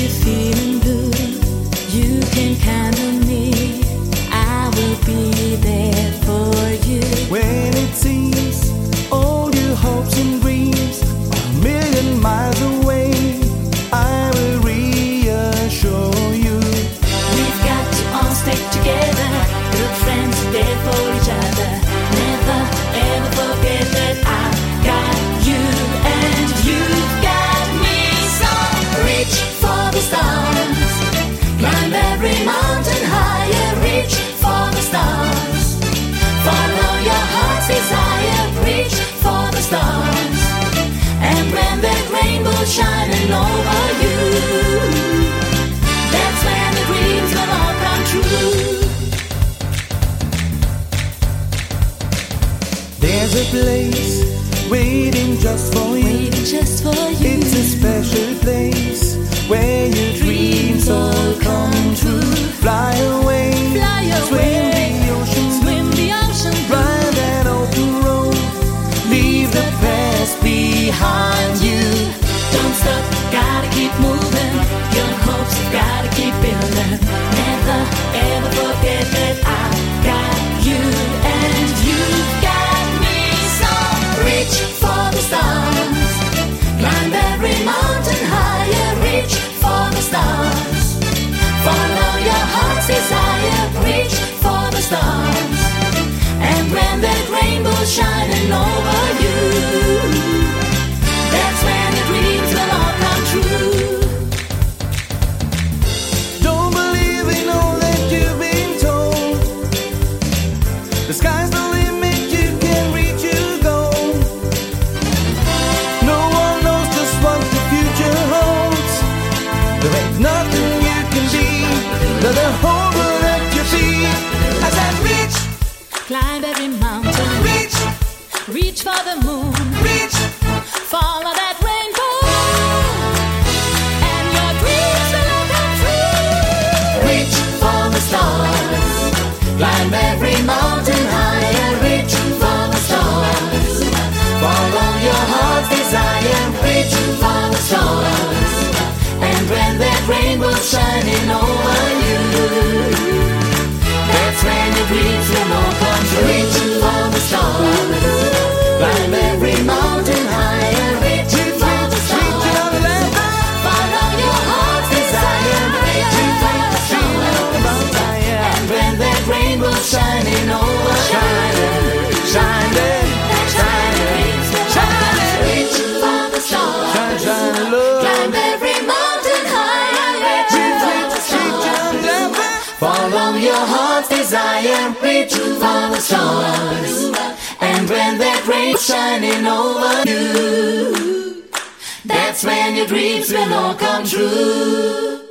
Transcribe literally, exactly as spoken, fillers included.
you're feeling blue, you can count on me. I will be there for you. When it seems all your hopes and dreams are a million miles away, I will reassure you. We've got to all stay together, good friends, there for each other. Never ever forget that I got you and you've got me. So reach for the stars, climb every mountain higher. Reach for the stars, follow your heart's desire. Reach for the stars, and when that rainbow's shining over you, that's when the dreams will all come true. There's a place waiting just for you. Waiting just for you. It's a special place where your dreams all come true. Fly away, Fly away, swim the ocean, swim the ocean blue. ride that open road, leave the past behind you. Don't stop, gotta keep moving. Your hopes have gotta keep building. Never ever forget that I got you and you've got me. So reach for the stars, climb every mountain higher. Reach for the stars, follow your heart's desire. Reach for the stars, and when that rainbow's shining over you, that's when your dreams will all come true. Don't believe in all that you've been told. The sky's the limit, you can reach your goal. No one knows just what the future holds. There ain't nothing you can be that the whole world at your feet. As I reach, Climb every mountain, reach, reach for the moon, reach, follow that rainbow, and your dreams will all come true. reach for the stars, climb every mountain higher. Reach for the stars, follow your heart's desire. Reach for the stars, and when that rainbow's shining over you, that's when your dreams will all come true. Reach for the stars, climb every mountain higher. Reach for the stars, follow your heart's desire. Reach for the stars, and when that rainbow's shining over you, shining, shining, shining. Reach for the stars, shine, shine, love. Climb every mountain higher. Reach for the stars, follow your heart's desire. Reach for the stars, and when that rain's shining over you, that's when your dreams will all come true.